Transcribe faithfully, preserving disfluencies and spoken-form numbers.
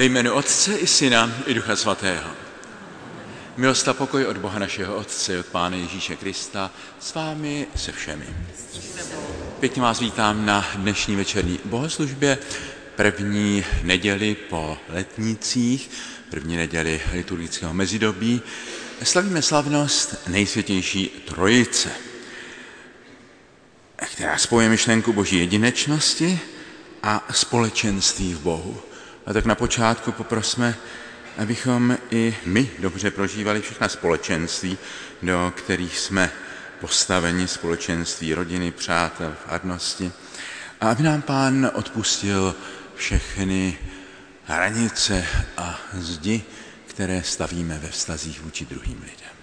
Ve jménu Otce i Syna i Ducha Svatého. Milost a pokoj od Boha našeho Otce, od Pána Ježíše Krista, s vámi se všemi. Pěkně vás vítám na dnešní večerní bohoslužbě, první neděli po letnících, první neděli liturgického mezidobí. Slavíme slavnost Nejsvětější Trojice, která spojuje myšlenku Boží jedinečnosti a společenství v Bohu. A tak na počátku poprosme, abychom i my dobře prožívali všechna společenství, do kterých jsme postaveni, společenství rodiny, přátel, farnosti. A aby nám Pán odpustil všechny hranice a zdi, které stavíme ve vztazích vůči druhým lidem.